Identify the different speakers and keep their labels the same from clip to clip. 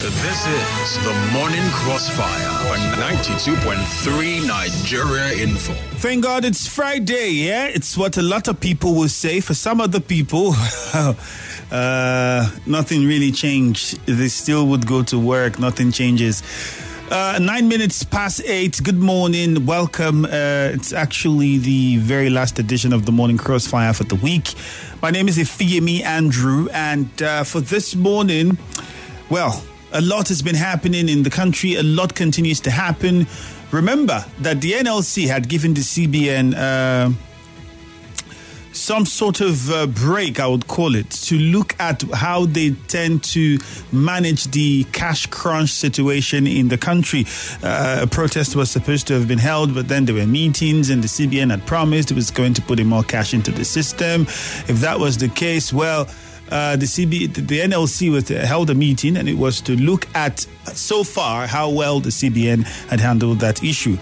Speaker 1: This is the Morning Crossfire on 92.3 Nigeria Info.
Speaker 2: Thank God it's Friday, yeah? It's what a lot of people will say. For some other people, nothing really changed. They still would go to work. Nothing changes. 9 minutes past 8. Good morning. Welcome. It's actually the very last edition of the Morning Crossfire for the week. My name is Ifeyemi Andrew, and for this morning, well, a lot has been happening in the country. A lot continues to happen. Remember that the NLC had given the CBN some sort of break, I would call it, to look at how they tend to manage the cash crunch situation in the country. A protest was supposed to have been held, but then there were meetings and the CBN had promised it was going to put in more cash into the system. If that was the case, well, the NLC held a meeting, and it was to look at so far how well the CBN had handled that issue.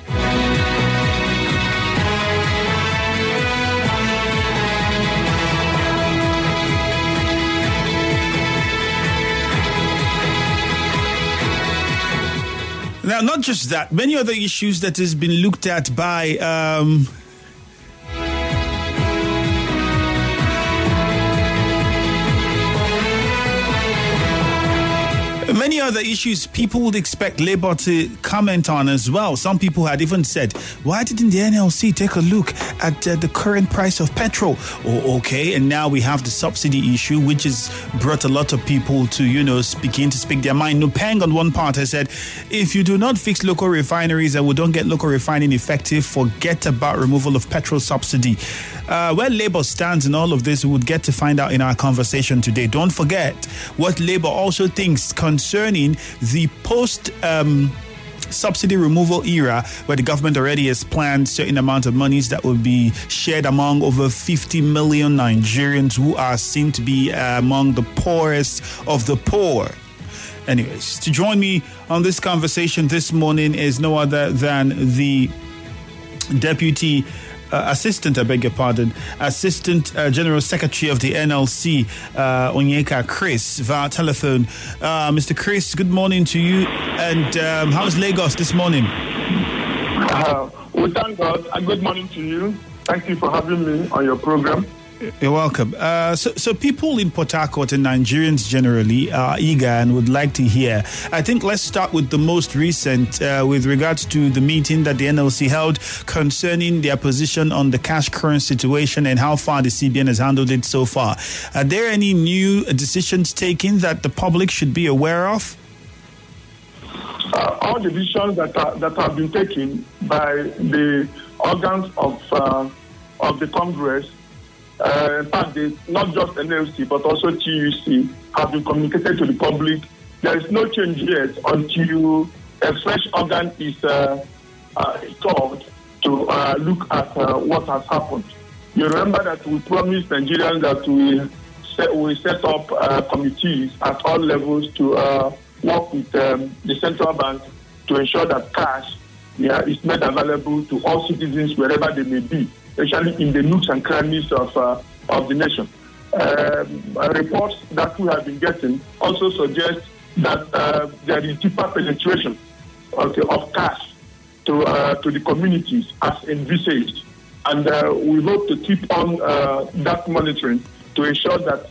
Speaker 2: Now, not just that, many other issues that has been looked at by many other issues people would expect Labour to comment on as well. Some people had even said, why didn't the NLC take a look at the current price of petrol? Oh, okay, and now we have the subsidy issue, which has brought a lot of people to, begin to speak their mind. Nupeng on one part has said, if you do not fix local refineries and we don't get local refining effective, forget about removal of petrol subsidy. Where Labour stands in all of this, we would get to find out in our conversation today. Don't forget what Labour also thinks concerning the post-subsidy removal era, where the government already has planned certain amount of monies that will be shared among over 50 million Nigerians who are seen to be among the poorest of the poor. Anyways, to join me on this conversation this morning is no other than the Assistant General Secretary of the NLC, Onyeka Chris, via telephone. Mr. Chris, good morning to you. And how's Lagos this morning?
Speaker 3: We thank God. Good morning to you. Thank you for having me on your program.
Speaker 2: You're welcome. So people in Port Harcourt and Nigerians generally are eager and would like to hear. I think let's start with the most recent with regards to the meeting that the NLC held concerning their position on the cash crunch situation and how far the CBN has handled it so far. Are there any new decisions taken that the public should be aware of?
Speaker 3: All the decisions that have been taken by the organs of the Congress, in fact, not just NLC but also TUC, have been communicated to the public. There is no change yet until a fresh organ is called to look at what has happened. You remember that we promised Nigerians that we set up committees at all levels to work with the central bank to ensure that cash is made available to all citizens wherever they may be, especially in the nooks and crannies of the nation. Reports that we have been getting also suggest that there is deeper penetration of cash to the communities as envisaged. And we hope to keep on that monitoring to ensure that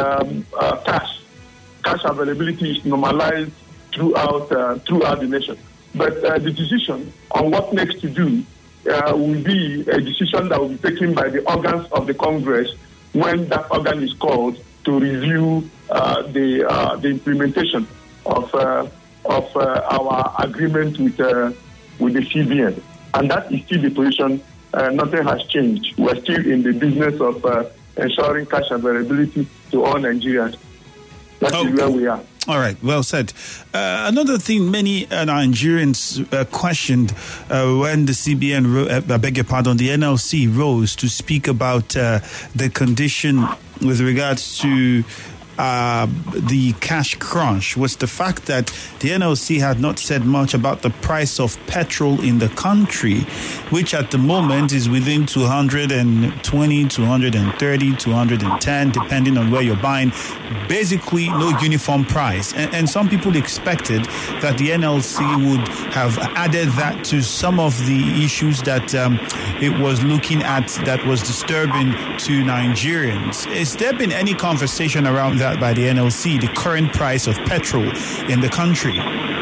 Speaker 3: cash availability is normalized throughout the nation. But the decision on what next to do will be a decision that will be taken by the organs of the Congress when that organ is called to review the implementation of our agreement with the CBN. And that is still the position. Nothing has changed. We're still in the business of ensuring cash availability to all Nigerians. That is where we are.
Speaker 2: All right, well said. Another thing many Nigerians questioned when the CBN, the NLC rose to speak about the condition with regards to the cash crunch was the fact that the NLC had not said much about the price of petrol in the country, which at the moment is within 220, 230, 210, depending on where you're buying. Basically, no uniform price. And some people expected that the NLC would have added that to some of the issues that it was looking at that was disturbing to Nigerians. Has there been any conversation around that by the NLC, the current price of petrol in the country?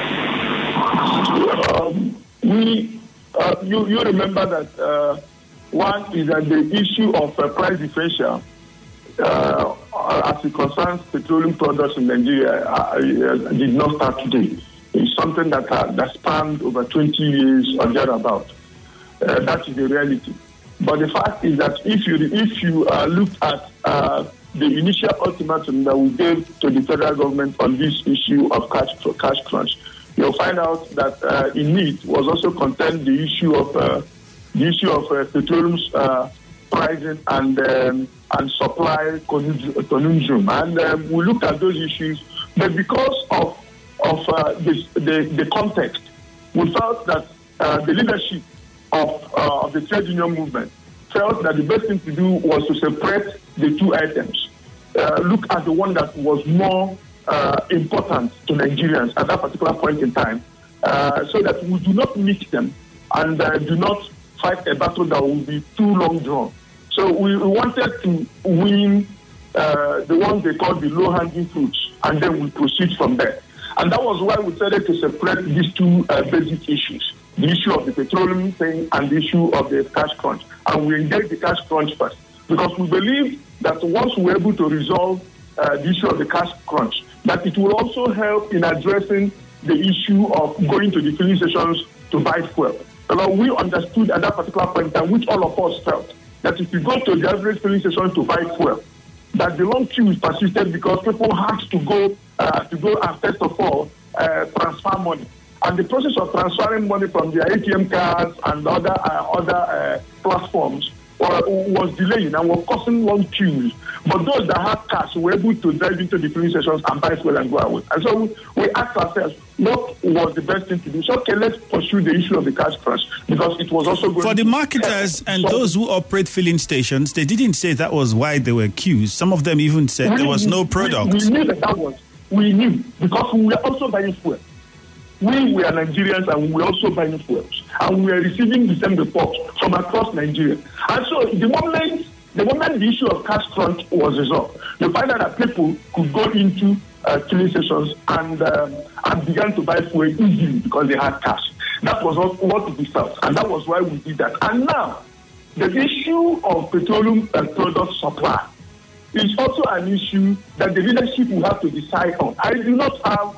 Speaker 3: You remember that one is that the issue of price differential as it concerns petroleum products in Nigeria did not start today. It's something that spanned over 20 years or thereabout. That is the reality. But the fact is that if you look at the initial ultimatum that we gave to the federal government on this issue of cash crunch, you'll find out that in it was also contained the issue of petroleum pricing and supply conundrum. And we looked at those issues, but because of the context, we felt that the leadership of the trade union movement felt that the best thing to do was to separate the two items. Look at the one that was more important to Nigerians at that particular point in time, so that we do not mix them and do not fight a battle that will be too long drawn. So we wanted to win the ones they call the low-hanging fruits, and then we proceed from there. And that was why we decided to separate these two basic issues, the issue of the petroleum thing and the issue of the cash crunch. And we engaged the cash crunch first, because we believe that once we're able to resolve the issue of the cash crunch, that it will also help in addressing the issue of going to the filling stations to buy fuel. We understood at that particular point in time, which all of us felt, that if you go to the average filling station to buy fuel, that the long queues persisted because people had to go and first of all transfer money. And the process of transferring money from their ATM cards and other platforms was delaying and was causing long queues. But those that had cash were able to drive into the filling stations and buy fuel and go away. And so we asked ourselves, what was the best thing to do? So, okay, let's pursue the issue of the cash crunch, because it was also going
Speaker 2: for the marketers and those who operate filling stations. They didn't say that was why there were queues. Some of them even said there was no product.
Speaker 3: We knew that was. We knew, because we were also buying fuel. We were Nigerians and we were also buying fuels. And we were receiving the same reports from across Nigeria. And so the moment the issue of cash crunch was resolved, you find out that people could go into filling stations and began to buy fuel easily because they had cash. That was what we felt, and that was why we did that. And now, the issue of petroleum product supply is also an issue that the leadership will have to decide on. I do not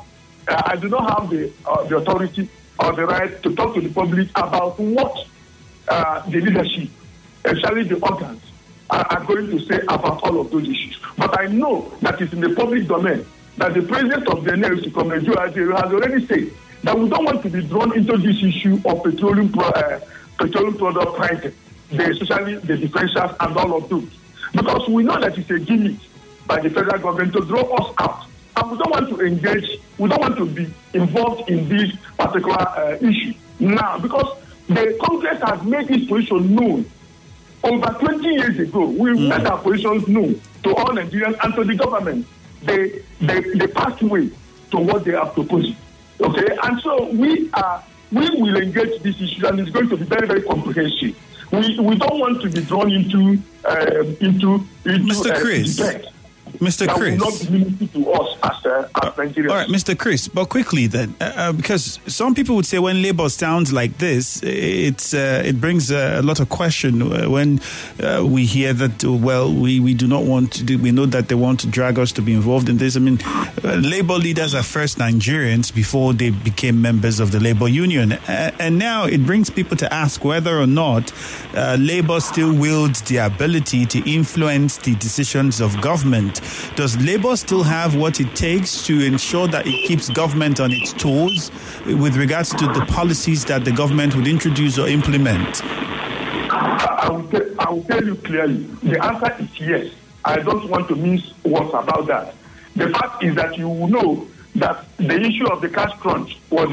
Speaker 3: have the authority or the right to talk to the public about what the leadership, especially the organs, are going to say about all of those issues. But I know that it's in the public domain that the president of the NLC, Joe Ajaero, has already said that we don't want to be drawn into this issue of petroleum product pricing, especially the differentials and all of those. Because we know that it's a gimmick by the federal government to draw us out. And we don't want to engage, we don't want to be involved in this particular issue now, because the Congress has made its position known. Over 20 years ago, we made our positions known to all Nigerians and to the government. They passed away to what they are proposing. Okay, and so we will engage this issue, and it's going to be very, very comprehensive. We don't want to be drawn into
Speaker 2: Mr. Chris. Mr.
Speaker 3: That
Speaker 2: Chris.
Speaker 3: will not be limited to us as Nigerians.
Speaker 2: All right, Mr. Chris, but quickly then, because some people would say when Labour sounds like this, it brings a lot of question when we hear that, we do not want to do, we know that they want to drag us to be involved in this. I mean, Labour leaders are first Nigerians before they became members of the Labour Union. And now it brings people to ask whether or not Labour still wields the ability to influence the decisions of government. Does Labour still have what it takes to ensure that it keeps government on its toes with regards to the policies that the government would introduce or implement?
Speaker 3: I will tell you clearly. The answer is yes. I don't want to mince words about that. The fact is that you will know that the issue of the cash crunch was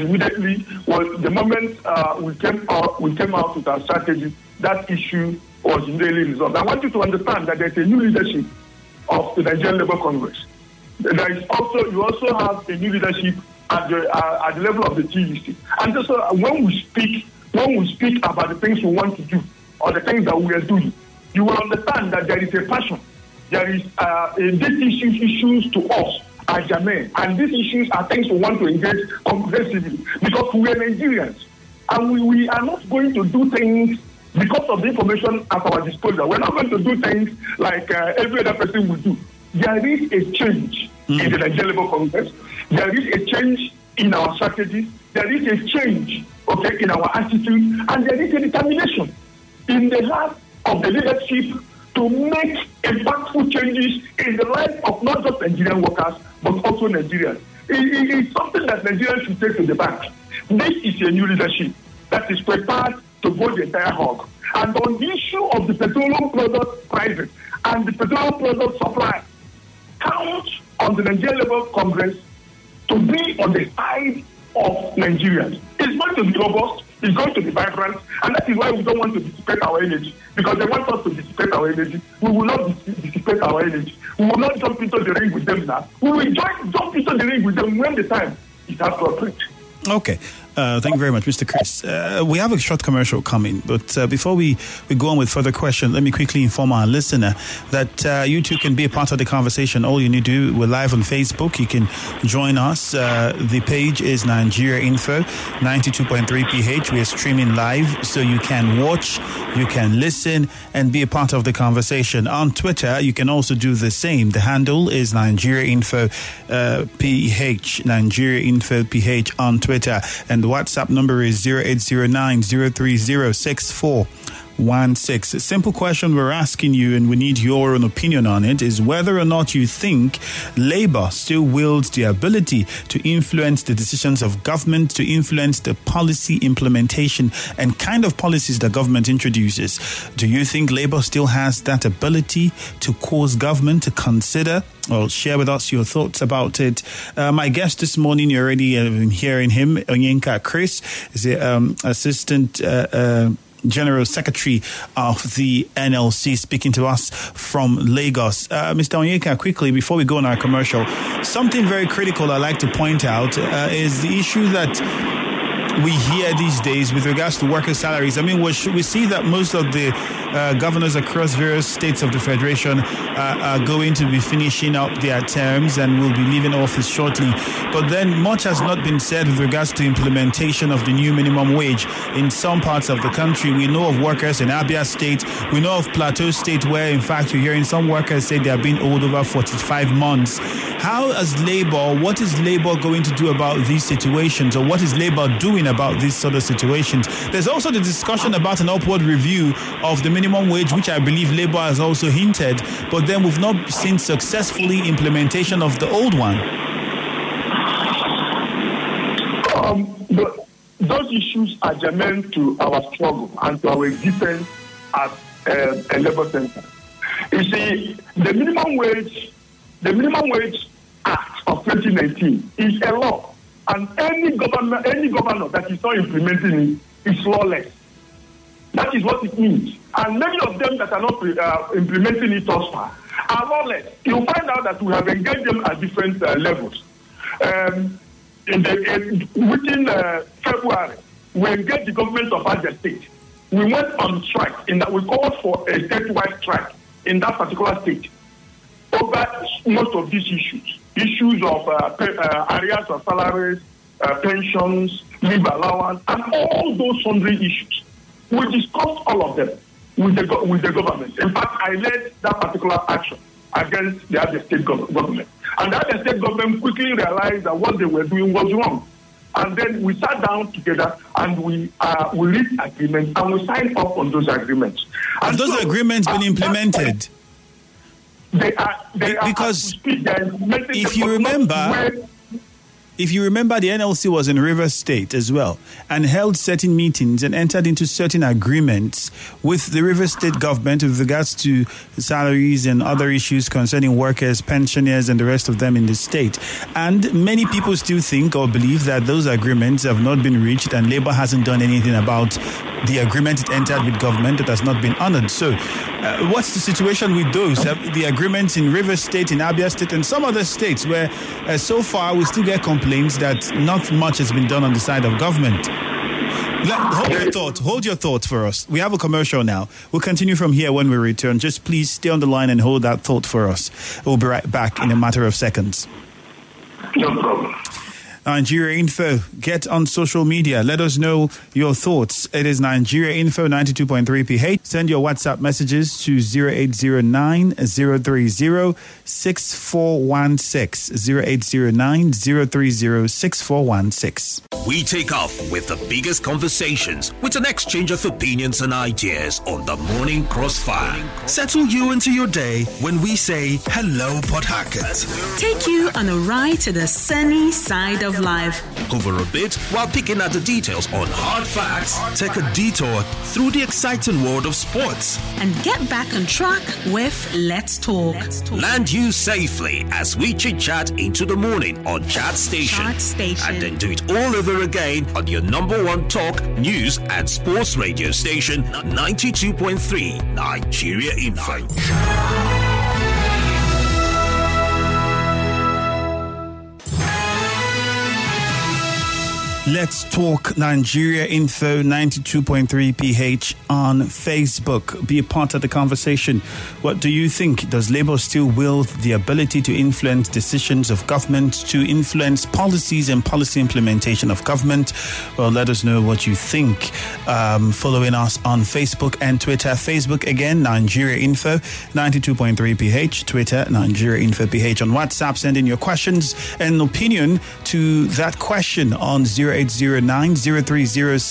Speaker 3: the moment we came out with our strategy, that issue was immediately resolved. I want you to understand that there's a new leadership of the Nigerian Labour Congress. You also have a new leadership at the level of the TUC. And so when we speak about the things we want to do or the things that we are doing, you will understand that there is a passion. There is these issues to us as German, and these issues are things we want to engage comprehensively because we are Nigerians, and we are not going to do things because of the information at our disposal. We're not going to do things like every other person will do. There is a change in the Nigerian Labour Congress. There is a change in our strategies. There is a change, in our attitude, and there is a determination in the heart of the leadership to make impactful changes in the life of not just Nigerian workers, but also Nigerians. It's something that Nigerians should take to the bank. This is a new leadership that is prepared to go the entire hog. And on the issue of the petroleum product pricing and the petroleum product supply, count on the Nigerian Labour Congress to be on the side of Nigerians. It's going to be robust, it's going to be vibrant, and that is why we don't want to dissipate our energy, because they want us to dissipate our energy. We will not dissipate our energy. We will not jump into the ring with them now. We will jump into the ring with them when the time is appropriate.
Speaker 2: Okay. Thank you very much, Mr. Chris. We have a short commercial coming, but before we go on with further questions, let me quickly inform our listener that you too can be a part of the conversation. All you need to do, we're live on Facebook. You can join us. The page is Nigeria Info, 92.3 PH. We are streaming live, so you can watch, you can listen, and be a part of the conversation. On Twitter, you can also do the same. The handle is Nigeria Info PH, Nigeria Info PH on Twitter. And the WhatsApp number is 0809-030-6416. A simple question we're asking you, and we need your own opinion on it, is whether or not you think Labour still wields the ability to influence the decisions of government, to influence the policy implementation and kind of policies that government introduces. Do you think Labour still has that ability to cause government to consider? Well, share with us your thoughts about it. My guest this morning, you're already hearing him, Onyeka Chris, is the Assistant General Secretary of the NLC, speaking to us from Lagos. Mr. Onyeka, quickly, before we go on our commercial, something very critical I'd like to point out is the issue that we hear these days with regards to workers' salaries. I mean, we see that most of the governors across various states of the Federation are going to be finishing up their terms and will be leaving office shortly. But then much has not been said with regards to implementation of the new minimum wage in some parts of the country. We know of workers in Abia State. We know of Plateau State, where, in fact, we're hearing some workers say they are being owed over 45 months. What is Labour going to do about these situations, or what is Labour doing about these sort of situations? There's also the discussion about an upward review of the minimum wage, which I believe Labour has also hinted, but then we've not seen successfully implementation of the old one.
Speaker 3: Those issues are germane to our struggle and to our existence as a Labour Center. You see, the Minimum Wage Act of 2019 is a law, and any governor that is not implementing it is lawless. That is what it means. And many of them that are not implementing it thus far are lawless. You'll find out that we have engaged them at different levels. Within February, we engaged the government of Abia State. We went on strike in that we called for a statewide strike in that particular state over most of these issues of arrears of salaries, pensions, leave allowance, and all those sundry issues. We discussed all of them with the government. In fact, I led that particular action against the Abia State government. And the Abia State government quickly realized that what they were doing was wrong. And then we sat down together and we reached agreements and we signed up on those agreements.
Speaker 2: Have those agreements been implemented?
Speaker 3: They are
Speaker 2: because if you remember, if you remember, the NLC was in Rivers State as well and held certain meetings and entered into certain agreements with the Rivers State government with regards to salaries and other issues concerning workers, pensioners, and the rest of them in the state. And many people still think or believe that those agreements have not been reached and Labour hasn't done anything about the agreement it entered with government that has not been honored. So what's the situation with those? The agreements in Rivers State, in Abia State, and some other states where so far we still get complaints that not much has been done on the side of government. Hold your thought for us. We have a commercial now. We'll continue from here when we return. Just please stay on the line and hold that thought for us. We'll be right back in a matter of seconds.
Speaker 3: No problem.
Speaker 2: Nigeria Info, get on social media. Let us know your thoughts. It is Nigeria Info 92.3 PH. Send your WhatsApp messages to 0809 030 6416. 0809 030 6416.
Speaker 4: We take off with the biggest conversations with an exchange of opinions and ideas on the Morning Crossfire. Settle you into your day when we say hello, Port Harcourt.
Speaker 5: Take you on a ride to the sunny side of life.
Speaker 4: Over a bit while picking at the details on hard facts. Take a detour through the exciting world of sports.
Speaker 5: And get back on track with Let's Talk.
Speaker 4: Land you safely as we chit-chat into the morning on Chat Station. And then do it all over again on your number one talk, news and sports radio station, 92.3 Nigeria Info.
Speaker 2: Let's Talk Nigeria Info 92.3 PH on Facebook. Be a part of the conversation. What do you think? Does Labour still wield the ability to influence decisions of government, to influence policies and policy implementation of government? Well, let us know what you think. Following us on Facebook and Twitter. Facebook again, Nigeria Info 92.3 PH. Twitter, Nigeria Info PH. On WhatsApp, send in your questions and opinion to that question on 0809 030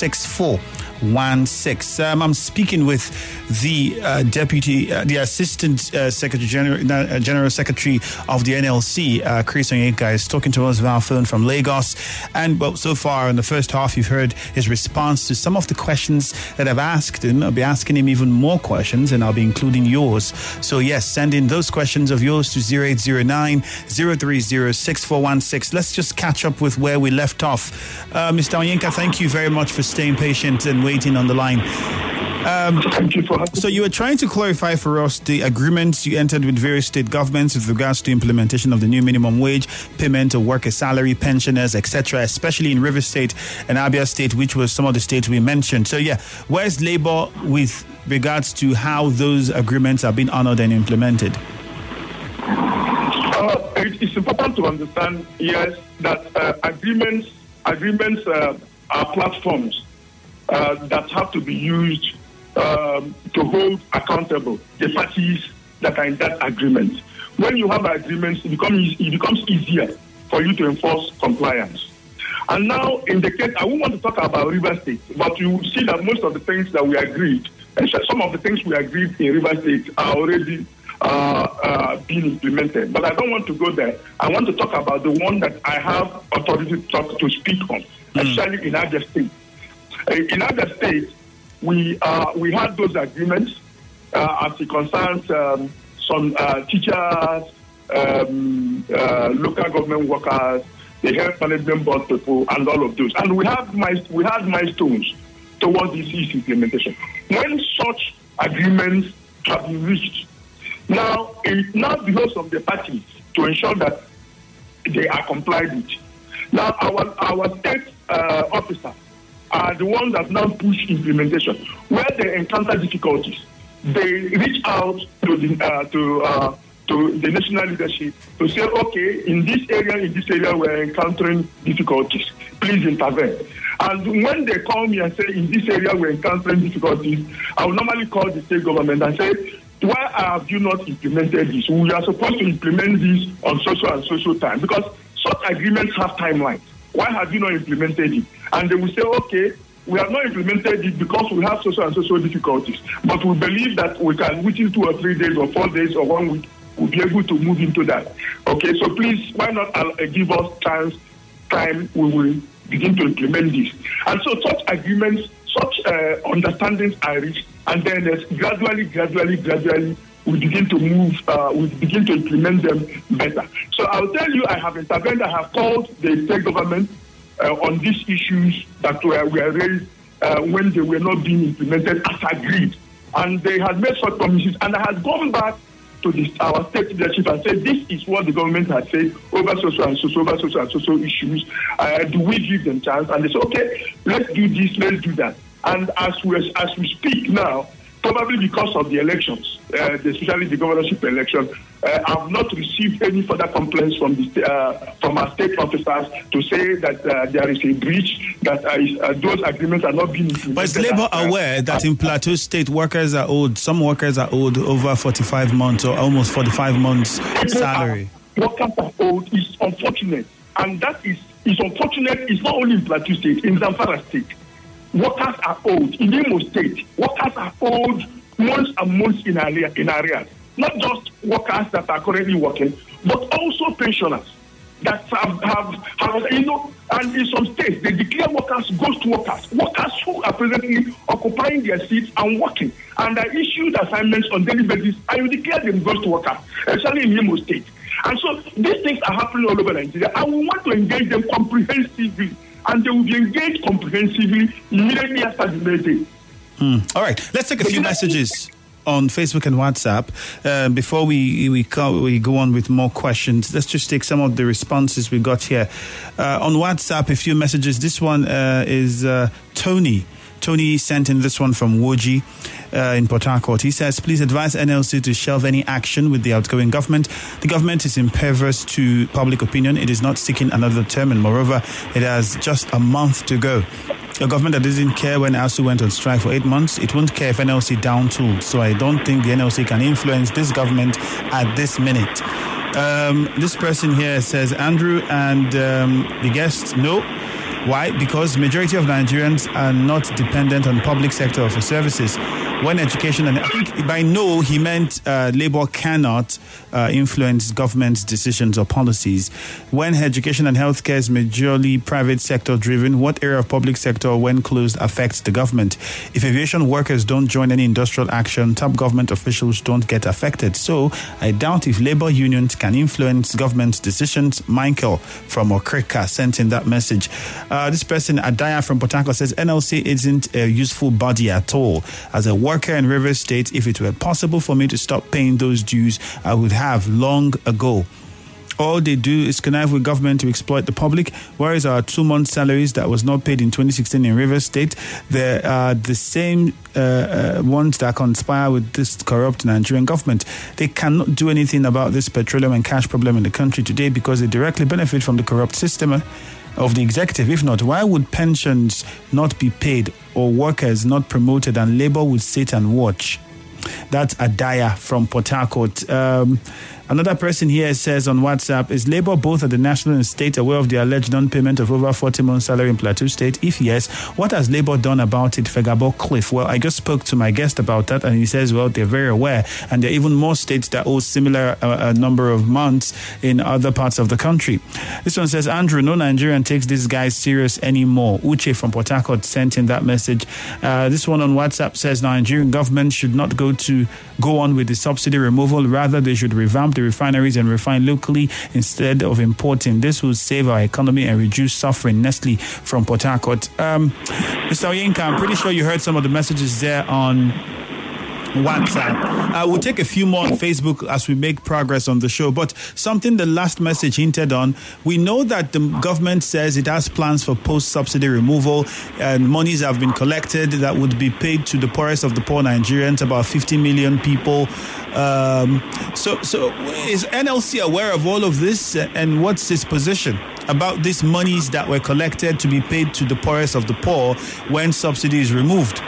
Speaker 2: 6416. I'm speaking with the the Assistant Secretary General Secretary of the NLC, Chris Onyeka, is talking to us via phone from Lagos. And well, so far in the first half, you've heard his response to some of the questions that I've asked him. I'll be asking him even more questions, and I'll be including yours. So yes, send in those questions of yours to 0809 030 6416. Let's just catch up with where we left off. Mr. Onyeka, thank you very much for staying patient and waiting on the line.
Speaker 3: Thank you for having me.
Speaker 2: So you were trying to clarify for us the agreements you entered with various state governments with regards to implementation of the new minimum wage, payment of worker salary, pensioners, etc., especially in Rivers State and Abia State, which was some of the states we mentioned. So yeah, where's Labour with regards to how those agreements are being honored and implemented?
Speaker 3: It's important to understand, yes, that agreements are platforms that have to be used to hold accountable the parties that are in that agreement. When you have agreements, it becomes easier for you to enforce compliance. And now, in the case, I won't want to talk about Rivers State, but you will see that most of the things that we agreed, and some of the things we agreed in Rivers State are already being implemented. But I don't want to go there. I want to talk about the one that I have authority to speak on, especially in Abia State. In Abia State, we had those agreements as it concerns some teachers, local government workers, the health management board people, and all of those. And we had milestones towards this implementation. When such agreements have been reached, now it now behoves of the parties to ensure that they are complied with. Now our state officers are the ones that now push implementation. Where they encounter difficulties, they reach out to the national leadership to say, okay, in this area we're encountering difficulties. Please intervene. And when they call me and say, in this area we're encountering difficulties, I will normally call the state government and say, why have you not implemented this? We are supposed to implement this on social and social time, because such agreements have timelines. Why have you not implemented it? And they will say, okay, we have not implemented it because we have social and social difficulties. But we believe that we can, within 2 or 3 days or 4 days or 1 week, we'll be able to move into that. Okay, so please, why not give us chance time we will begin to implement this. And so such agreements, such understandings are reached, and then gradually, we begin to move, we begin to implement them better. So I'll tell you, I have intervened, I have called the state government on these issues that were raised when they were not being implemented as agreed. And they had made such promises, and I had gone back to our state leadership and said, this is what the government has said over social issues. Do we give them chance? And they said, okay, let's do this, let's do that. And as we speak now, probably because of the elections, especially the governorship election, I've not received any further complaints from our state officers to say that there is a breach, that those agreements are not being implemented.
Speaker 2: But is Labour aware that in Plateau State, some workers are owed over 45 months or almost 45 months salary?
Speaker 3: Workers are owed is unfortunate. And that is unfortunate. It's not only in Plateau State, in Zamfara State. Workers are owed. In Imo State, workers are owed months and months in arrears. Not just workers that are currently working, but also pensioners that have and in some states, they declare workers ghost workers who are presently occupying their seats and working, and are issued assignments on daily basis, and you declare them ghost workers, especially in Imo State. And so these things are happening all over Nigeria, and we want to engage them comprehensively. And they will be engaged comprehensively immediately after the meeting.
Speaker 2: All right, let's take a few messages on Facebook and WhatsApp before we go on with more questions. Let's just take some of the responses we got here on WhatsApp. A few messages. This one is Tony. Tony sent in this one from Woji in Port Harcourt. He says, please advise NLC to shelve any action with the outgoing government. The government is impervious to public opinion. It is not seeking another term, and moreover, it has just a month to go. A government that doesn't care when ASU went on strike for 8 months, it won't care if NLC down tools. So I don't think the NLC can influence this government at this minute. This person here says, Andrew and the guests, no. Why? Because majority of Nigerians are not dependent on public sector for services. When education, and I think by no, he meant Labour cannot influence government's decisions or policies. When education and healthcare is majorly private sector driven, what area of public sector, when closed, affects the government? If aviation workers don't join any industrial action, top government officials don't get affected. So I doubt if Labour unions can influence government's decisions. Michael from Okrika sent in that message. This person, Adaya from Port Harcourt, says NLC isn't a useful body at all. As a worker in Rivers State, if it were possible for me to stop paying those dues, I would have long ago. All they do is connive with government to exploit the public, whereas our 2 months salaries that was not paid in 2016 in Rivers State, they are the same ones that conspire with this corrupt Nigerian government. They cannot do anything about this petroleum and cash problem in the country today because they directly benefit from the corrupt system of the executive. If not, why would pensions not be paid or workers not promoted and Labour would sit and watch? That's Adaya from Port Harcourt. Another person here says on WhatsApp, is Labour both at the national and state aware of the alleged non-payment of over 40 months' salary in Plateau State? If yes, what has Labour done about it? Fegabo Cliff. Well, I just spoke to my guest about that, and he says, well, they're very aware, and there are even more states that owe similar number of months in other parts of the country. This one says, Andrew, no Nigerian takes these guys serious anymore. Uche from Port Harcourt sent in that message. This one on WhatsApp says, Nigerian government should not go on with the subsidy removal. Rather, they should revamp the refineries and refine locally instead of importing. This will save our economy and reduce suffering. Nestle from Port Harcourt. Mr. Oyenka, I'm pretty sure you heard some of the messages there on WhatsApp. We'll take a few more on Facebook as we make progress on the show. But something the last message hinted on, we know that the government says it has plans for post-subsidy removal and monies have been collected that would be paid to the poorest of the poor Nigerians, about 50 million people. So is NLC aware of all of this, and what's its position about these monies that were collected to be paid to the poorest of the poor when subsidy is removed?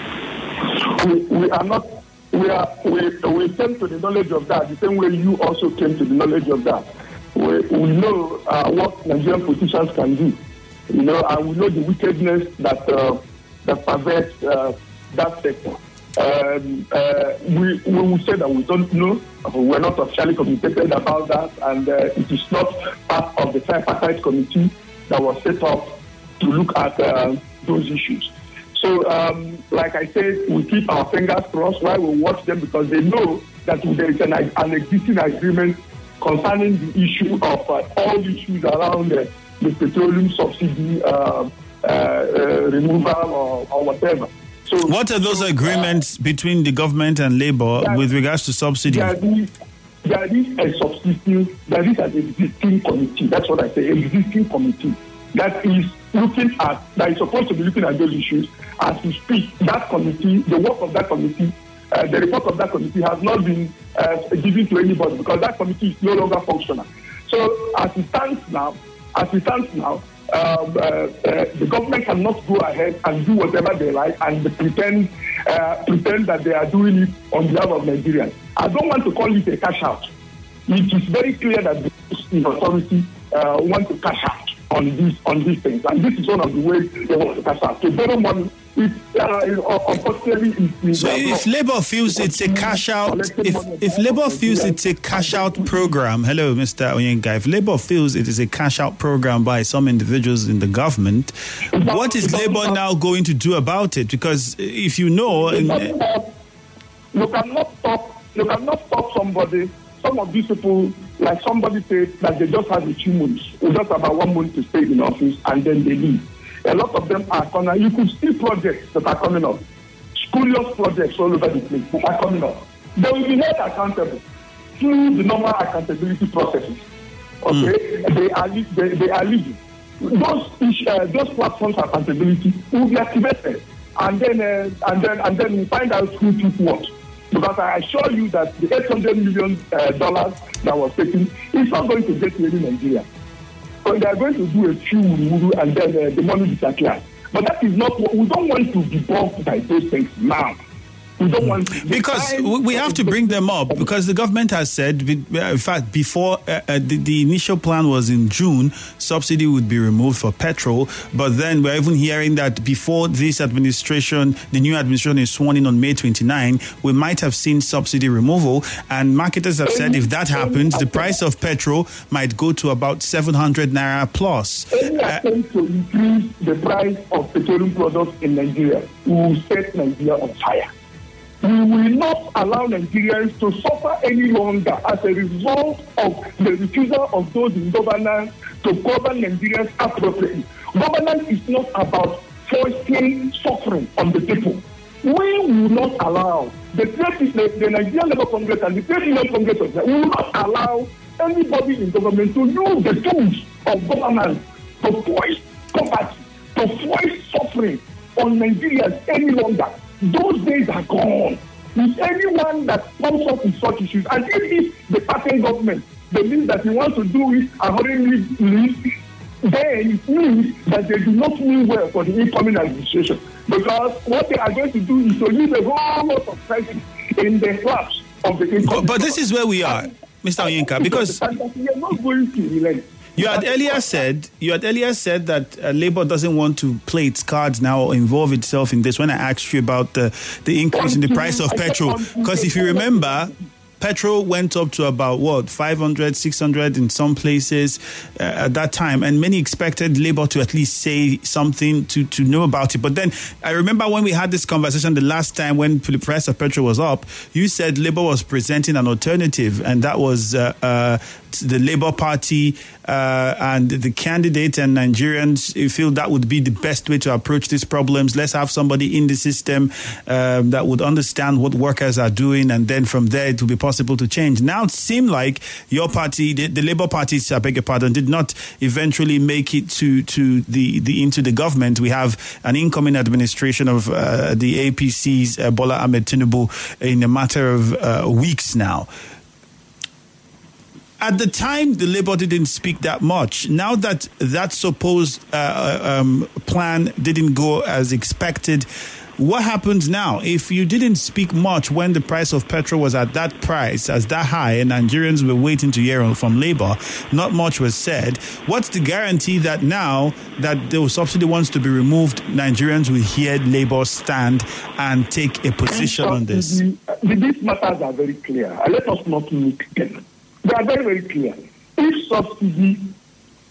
Speaker 3: We are not. We came to the knowledge of that the same way you also came to the knowledge of that. We know what Nigerian politicians can do, and we know the wickedness that pervades that sector. We will say that we don't know. We're not officially communicated about that, and it is not part of the tripartite committee that was set up to look at those issues. So, like I said, we keep our fingers crossed while we watch them, because they know that there is an existing agreement concerning the issue of all issues around the petroleum subsidy removal or whatever. So,
Speaker 2: what are those agreements between the government and Labour with regards to subsidy?
Speaker 3: There is an existing committee. That's what I say, existing committee that is supposed to be looking at those issues. As we speak, that committee, the work of that committee, the report of that committee has not been given to anybody, because that committee is no longer functional. So as it stands now, the government cannot go ahead and do whatever they like and pretend that they are doing it on behalf of Nigerians. I don't want to call it a cash out. It is very clear that the authority want to cash out on these things, and this is one of the ways they want to cash out. To borrow money, unfortunately,
Speaker 2: so if Labour feels it's a cash out, if Labour feels it's a cash out program, hello, Mr. Onyenka, if Labour feels it is a cash out program by some individuals in the government, what is Labour now going to do about it? Because if you know,
Speaker 3: you cannot stop somebody. Some of these people, like somebody said, that they just have a few months, just about 1 month to stay in office, and then they leave. A lot of them are coming. You could see projects that are coming up, spurious projects all over the place that are coming up. They will be held accountable through the normal accountability processes. Okay, they are leaving. Those platforms of accountability will be activated, and then we find out who took what. Because I assure you that the $800 million that was taken is not going to get to any Nigeria. So they are going to do a few and then the money disappears. But that is not what we don't want to be bugged by those things now. We don't want to,
Speaker 2: because we have to bring them up, because the government has said, in fact, before the initial plan was in June, subsidy would be removed for petrol. But then we're even hearing that before this administration, the new administration is sworn in on May 29, we might have seen subsidy removal. And marketers have said if that happens, the price of petrol might go to about 700 naira plus.
Speaker 3: Any attempt to increase the price of petroleum products in Nigeria will set Nigeria on fire. We will not allow Nigerians to suffer any longer as a result of the refusal of those in governance to govern Nigerians appropriately. Governance is not about forcing suffering on the people. We will not allow the Nigerian Labour Congress and the Trade Union Congress will not allow anybody in government to use the tools of governance to force poverty, to force suffering on Nigerians any longer. Those days are gone. With anyone that comes up with such issues, and if the party government believes that he wants to do it and hurriedly leave, then it means that they do not mean well for the incoming administration. Because what they are going to do is to leave a whole lot of crisis in the collapse of the incoming.
Speaker 2: But this is where we are, Mr. Onyenka, because
Speaker 3: we are not going to relent.
Speaker 2: You had earlier said that Labour doesn't want to play its cards now or involve itself in this. When I asked you about the increase in the price of petrol, because if you remember, petrol went up to about 500, 600 in some places at that time, and many expected Labour to at least say something to know about it. But then I remember when we had this conversation the last time when the price of petrol was up, you said Labour was presenting an alternative, and that was the Labour Party and the candidate and Nigerians feel that would be the best way to approach these problems. Let's have somebody in the system that would understand what workers are doing, and then from there it will be possible to change. Now it seemed like your party, the Labour Party, I beg your pardon, did not eventually make it to into the government. We have an incoming administration of the APC's Bola Ahmed Tinubu in a matter of weeks now. At the time, the Labour didn't speak that much. Now that supposed plan didn't go as expected, what happens now? If you didn't speak much when the price of petrol was at that price, as that high, and Nigerians were waiting to hear from Labour, not much was said. What's the guarantee that now that the subsidy wants to be removed, Nigerians will hear Labour stand and take a position on this?
Speaker 3: These matters are very clear. Let us not make them. They are very, very clear. If subsidy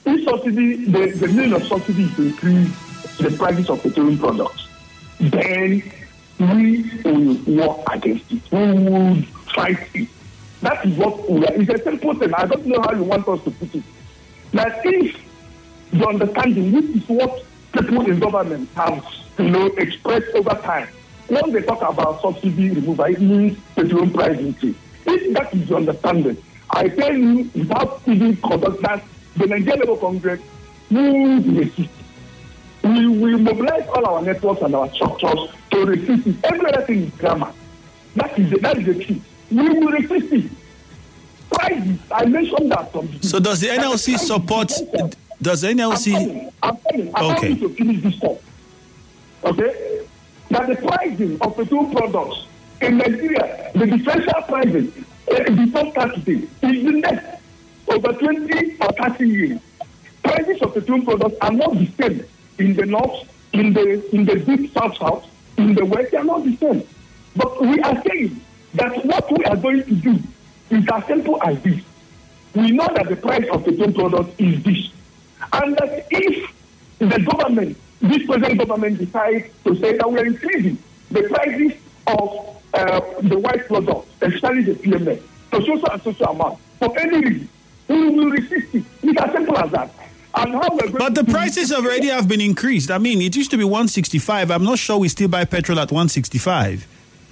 Speaker 3: If subsidy, the meaning of subsidy is to increase the prices of petroleum products, then we will work against it. We will fight it. That is what we are. It's a simple thing. I don't know how you want us to put it. That if the understanding, which is what people in government have, expressed over time, when they talk about subsidy removal, it means petroleum price increase. If that is the understanding, I tell you, without even conduct that, the Nigerian Labour Congress will resist. We will mobilize all our networks and our structures to resist it. Everything is grammar. That is the truth. We will resist it. Prices, I mentioned that from the
Speaker 2: So does the NLC support? Does the NLC?
Speaker 3: I'm coming to finish this talk. Okay? That the pricing of petrol products in Nigeria, the differential pricing, before Saturday, is the next over 20 or 30 years. Prices of petrol products are not the same in the north, in the deep south, in the west, they are not the same. But we are saying that what we are going to do is as simple as this. We know that the price of petrol products is this. And that if the government, this present government, decides to say that we are increasing the prices of the white products, especially the PMS, to social amount, for any reason, we will resist it. It's as simple as that. And how we're going
Speaker 2: But the prices already have been increased. I mean, it used to be 165. I'm not sure we still buy petrol at 165.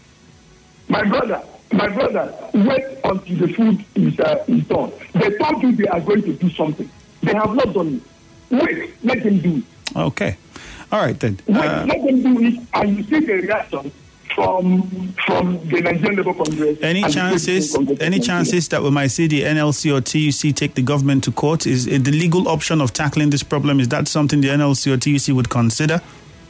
Speaker 3: My brother, wait until the food is done. They told you they are going to do something. They have not done it. Wait, let them do it.
Speaker 2: Okay. All right, then.
Speaker 3: Wait, let them do it, and you see the reaction from the Nigerian Labour Congress.
Speaker 2: Any chances that we might see the NLC or TUC take the government to court? Is the legal option of tackling this problem, is that something the NLC or TUC would consider?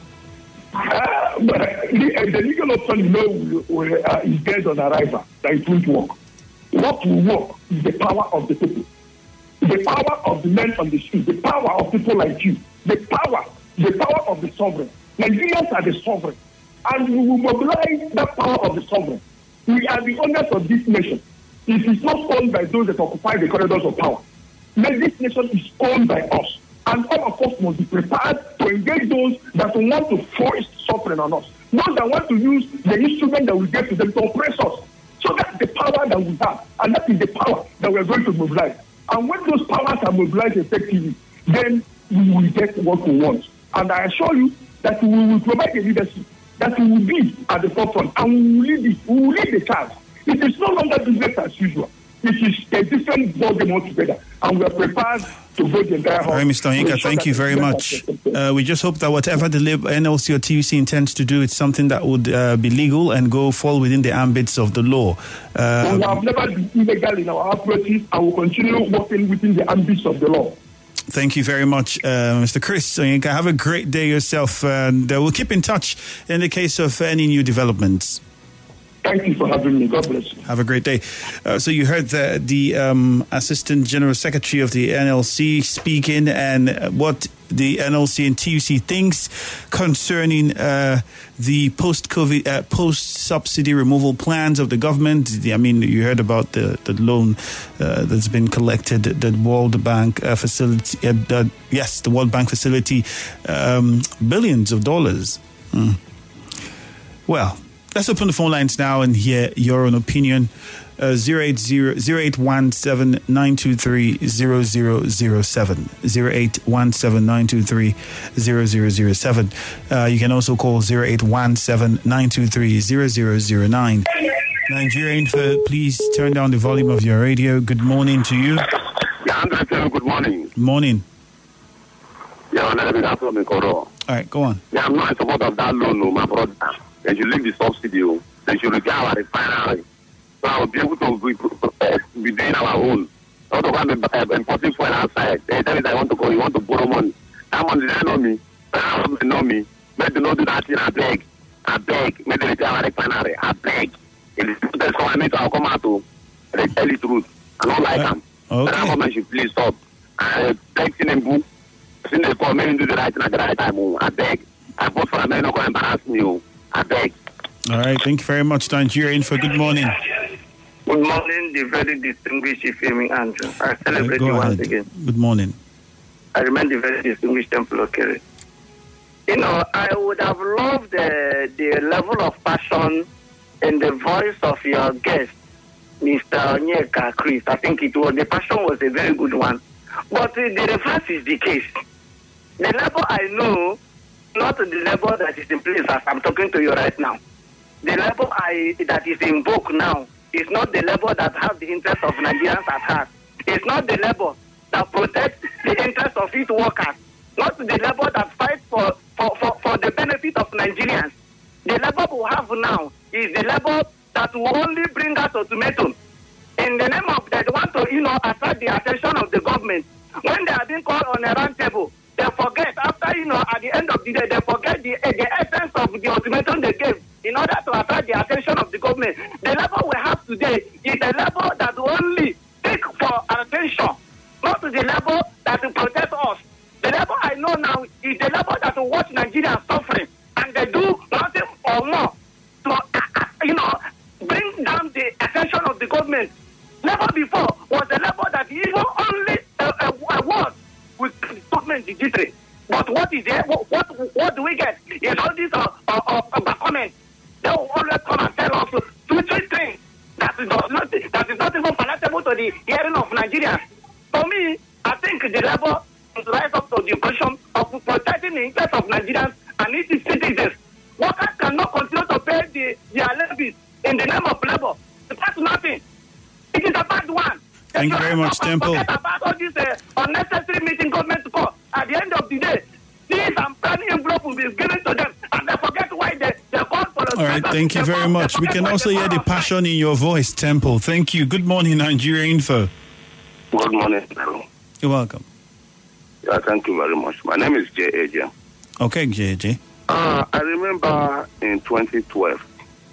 Speaker 3: The legal option, is dead on arrival, that it won't work. What will work is the power of the people, the power of the men on the street, the power of people like you, the power of the sovereign. Nigerians are the sovereign, and we will mobilize that power of the sovereign. We are the owners of this nation. It is not owned by those that occupy the corridors of power. This nation is owned by us. And all of us must be prepared to engage those that want to force suffering on us. Those that want to use the instrument that we get to them to oppress us. So that's the power that we have. And that is the power that we're going to mobilize. And when those powers are mobilized effectively, then we will get what we want. And I assure you that we will provide the leadership, that we will be at the forefront, and we will lead it. We will lead the charge. It is no longer business as usual. It is a different ballgame altogether. And we are prepared to go the entire
Speaker 2: All right, Mr. Onyeka, thank you very much. We just hope that whatever the NLC or TUC intends to do, it's something that would be legal and fall within the ambits of the law.
Speaker 3: We have never been illegal in our approaches and will continue working within the ambits of the law.
Speaker 2: Thank you very much, Mr. Chris Onyeka. Have a great day yourself, and we'll keep in touch in the case of any new developments.
Speaker 3: Thank you for having me. God bless you.
Speaker 2: Have a great day. So you heard the Assistant General Secretary of the NLC speaking, and what the NLC and TUC thinks concerning the post-COVID, post-subsidy removal plans of the government. I mean, you heard about the loan that's been collected, the World Bank facility. Yes, the World Bank facility, billions of dollars. Well, let's open the phone lines now and hear your own opinion. 0817-923-0007. 0817-923-0007. You can also call 0817-923-0009. Nigerian, please turn down the volume of your radio. Good morning to you.
Speaker 6: Yeah, good morning.
Speaker 2: Morning.
Speaker 6: Yeah, all
Speaker 2: right, go on.
Speaker 6: Yeah, I'm not in support of that loan, no, my brother. They should leave the subsidy. They should repair our refinery. So I will be able to be doing our own. Not to come importing fuel outside. They tell me that I want to go, you want to borrow money. That money, they know me. They know me. Make them not do that thing, I beg. Make them repair our refinery. I beg. If the government will come out to tell the truth. I don't like them.
Speaker 2: Okay.
Speaker 6: The government should please stop. I beg them, since they call me do the right thing at the right time. I beg. I vote for them, not going to embarrass me. I beg.
Speaker 2: All right, thank you very much, Nigerian, for good morning.
Speaker 7: Good morning, the very distinguished Ifemi Andrew. I celebrate you once again.
Speaker 2: Good morning.
Speaker 7: I remain the very distinguished Temple Okere. You know, I would have loved the level of passion in the voice of your guest, Mr. Onyeka Chris. I think the passion was a very good one. But the reverse is the case. The level I know, not the level that is in place as I'm talking to you right now. The level that is invoked now is not the level that has the interest of Nigerians at heart. It's not the level that protects the interest of its workers. Not the level that fights for the benefit of Nigerians. The level we have now is the level that will only bring us ultimatum. In the name of that, they want to, attract the attention of the government. When they are being called on a round table, they forget, after, at the end of the day, they forget the essence of the ultimatum they gave in order to attract the attention of the government. The level we have today is a level that will only take for attention, not to the level that will protect us. The level I know now is the level that will watch Nigerians suffering, and they do nothing or more to, bring down the attention of the government. Level before was a level that even only a word with the government digitally. But what is there? What do we get? Is all these comments. They will always come and tell us two things that is not even palatable to the hearing of Nigerians. For me, I think the level to rise up to the question of protecting the interests of Nigerians and its citizens. Workers cannot continue to pay their levies in the name of labor. That's nothing. It is a bad one.
Speaker 2: Thank you very much, Temple.
Speaker 7: Forget about all this unnecessary meeting government to call. At the end of the day, these and planning envelope will be given to them, and they forget why they call for the.
Speaker 2: All right, thank you very much. We can also hear the passion in your voice, Temple. Thank you. Good morning, Nigeria Info.
Speaker 6: Good morning.
Speaker 2: You're welcome.
Speaker 6: Yeah, thank you very much. My name is JAJ.
Speaker 2: Okay, JAJ.
Speaker 6: I remember in 2012,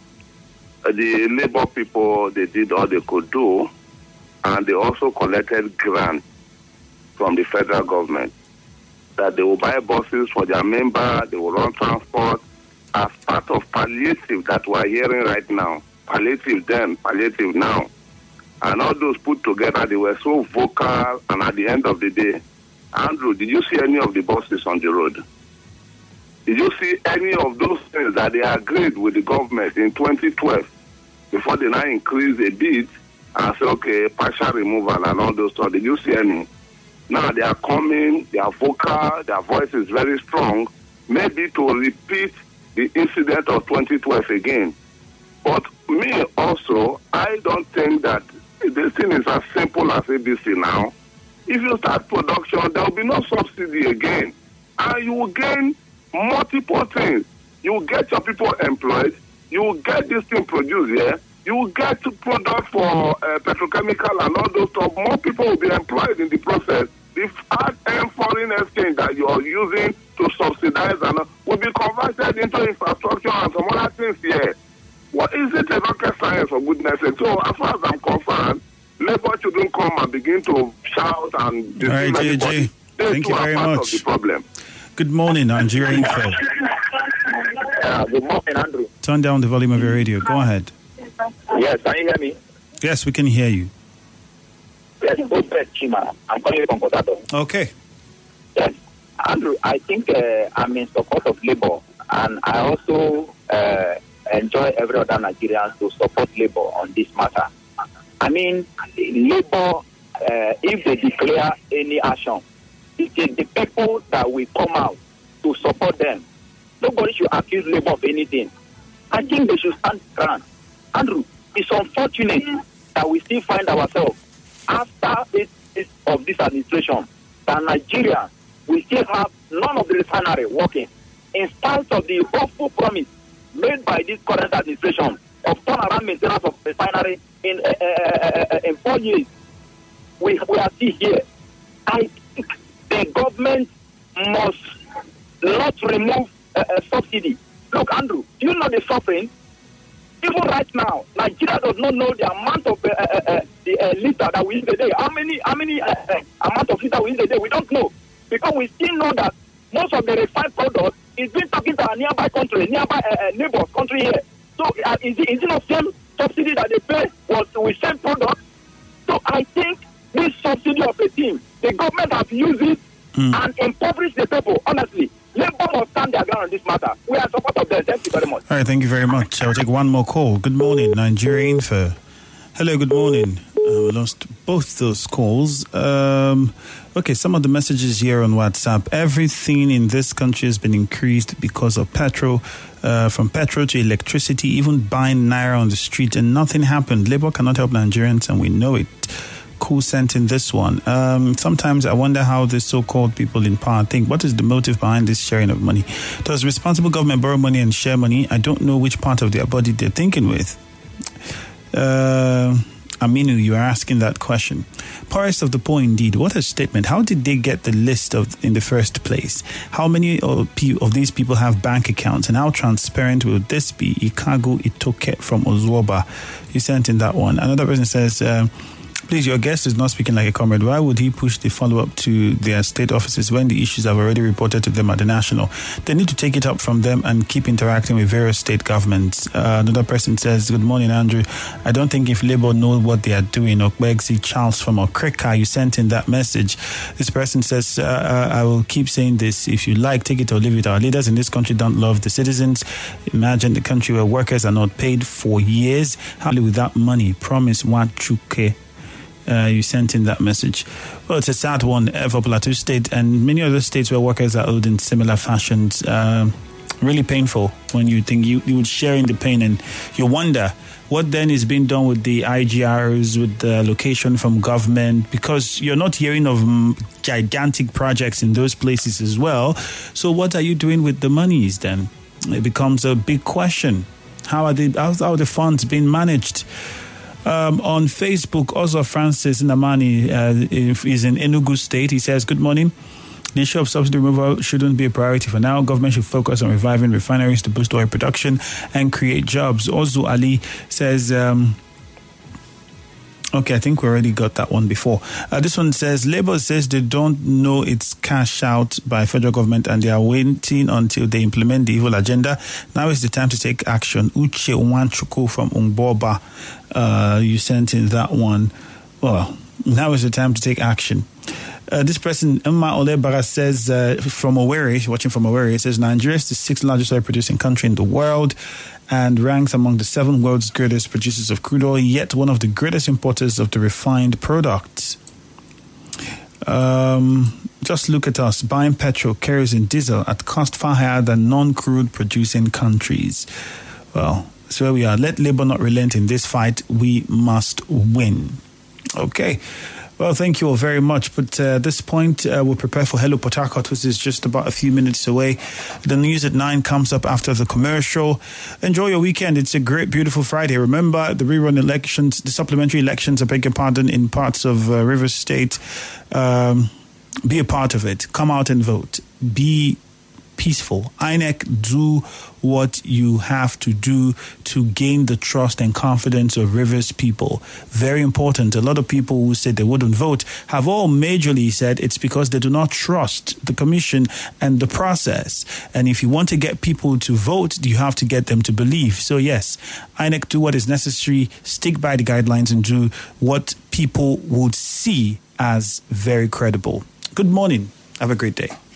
Speaker 6: the labor people, they did all they could do, and they also collected grants from the federal government that they will buy buses for their members, they will run transport as part of palliative that we are hearing right now. Palliative then, palliative now. And all those put together, they were so vocal, and at the end of the day, Andrew, did you see any of the buses on the road? Did you see any of those things that they agreed with the government in 2012 before they now increase a bit and say, okay, partial removal and all those stuff? Did you see any? Now they are coming, they are vocal, their voice is very strong, maybe to repeat the incident of 2012 again. But me also, I don't think that this thing is as simple as ABC now. If you start production, there will be no subsidy again. And you will gain multiple things. You will get your people employed. You will get this thing produced here. You will get product for petrochemical and all those stuff. More people will be employed in the process. The foreign exchange that you are using to subsidize and will be converted into infrastructure and some other things here. What is it a rocket science, for goodness sake? So as far as I'm concerned, labor shouldn't come and begin to shout and
Speaker 2: all right, JJ. Thank you very much.
Speaker 6: The problem.
Speaker 2: Good morning, Nigeria Info.
Speaker 7: Good morning, Andrew.
Speaker 2: Turn down the volume of your radio. Go ahead.
Speaker 7: Yes, can you hear me?
Speaker 2: Yes, we can hear you.
Speaker 7: Yes, Chima. I'm calling you from Potato.
Speaker 2: Okay.
Speaker 7: Yes, Andrew, I think I'm in support of labor, and I also enjoy every other Nigerian to support labor on this matter. I mean, labor, if they declare any action, it is the people that will come out to support them. Nobody should accuse labor of anything. I think they should stand ground. Andrew, it's unfortunate that we still find ourselves after 8 years of this administration that Nigeria, we still have none of the refinery working. In spite of the hopeful promise made by this current administration of turnaround maintenance of refinery in 4 years, we are still here. I think the government must not remove a subsidy. Look, Andrew, do you know the suffering? Even right now, Nigeria does not know the amount of the liter that we use a day. How many amount of liter we use a day? We don't know, because we still know that most of the refined product is being taken to a nearby country, neighbors country here. So is it not same subsidy that they pay with same product? So I think this subsidy of a team, the government has used it
Speaker 6: and impoverish the people. Honestly, Labour must stand their ground on this matter. We are support of them. Thank you very much.
Speaker 2: All right, thank you very much. I'll take one more call. Good morning, Nigeria Info. Hello, good morning. We lost both those calls. Okay, some of the messages here on WhatsApp. Everything in this country has been increased because of petrol, from petrol to electricity, even buying naira on the street, and nothing happened. Labour cannot help Nigerians, and we know it. Cool sent in this one. Sometimes I wonder how the so-called people in power think. What is the motive behind this sharing of money? Does responsible government borrow money and share money? I don't know which part of their body they're thinking with. Aminu, you are asking that question. Poorest of the poor indeed. What a statement. How did they get the list in the first place? How many of these people have bank accounts, and how transparent will this be? Ikagu Itoke from Ozwoba. You sent in that one. Another person says, please, your guest is not speaking like a comrade. Why would he push the follow-up to their state offices when the issues have already reported to them at the national? They need to take it up from them and keep interacting with various state governments. Another person says, good morning, Andrew. I don't think if Labour know what they are doing. Okbegsi Charles from Okreka, you sent in that message. This person says, I will keep saying this. If you like, take it or leave it. Our leaders in this country don't love the citizens. Imagine the country where workers are not paid for years. How without money? Promise Wachuke. You sent in that message. Well, it's a sad one for Plateau State and many other states where workers are owed in similar fashions. Really painful when you think you would share in the pain, and you wonder what then is being done with the IGRs, with the allocation from government, because you're not hearing of gigantic projects in those places as well. So what are you doing with the monies then? It becomes a big question. How are the funds being managed? On Facebook, also Francis Namani is in Enugu State. He says, good morning. The issue of subsidy removal shouldn't be a priority for now. Government should focus on reviving refineries to boost oil production and create jobs. Ozu Ali says, okay, I think we already got that one before. This one says, Labour says they don't know it's cash out by federal government and they are waiting until they implement the evil agenda. Now is the time to take action. Uche Wanchuku from Ungboba, you sent in that one. Well, now is the time to take action. This person, Emma Olebara, says from Owerri, watching from Owerri, says Nigeria is the 6th largest oil producing country in the world and ranks among the 7 world's greatest producers of crude oil, yet one of the greatest importers of the refined products. Just look at us, buying petrol, kerosene, diesel at cost far higher than non-crude producing countries. Well, that's where we are. Let Labour not relent in this fight. We must win. Okay. Well, thank you all very much. But at this point, we'll prepare for Hello Port Harcourt, which is just about a few minutes away. The news at 9 comes up after the commercial. Enjoy your weekend. It's a great, beautiful Friday. Remember, the rerun elections, the supplementary elections, I beg your pardon, in parts of Rivers State. Be a part of it. Come out and vote. Be peaceful. INEC, do what you have to do to gain the trust and confidence of Rivers people. Very important. A lot of people who said they wouldn't vote have all majorly said it's because they do not trust the commission and the process. And if you want to get people to vote, you have to get them to believe. So yes, INEC, do what is necessary, stick by the guidelines and do what people would see as very credible. Good morning. Have a great day.